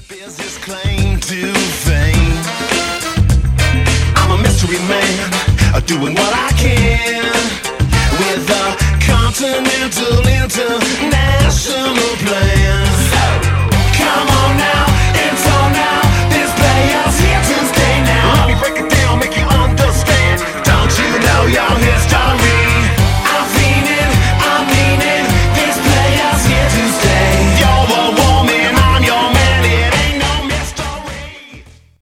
Bears his claim to fame. I'm a mystery man, doing what I can.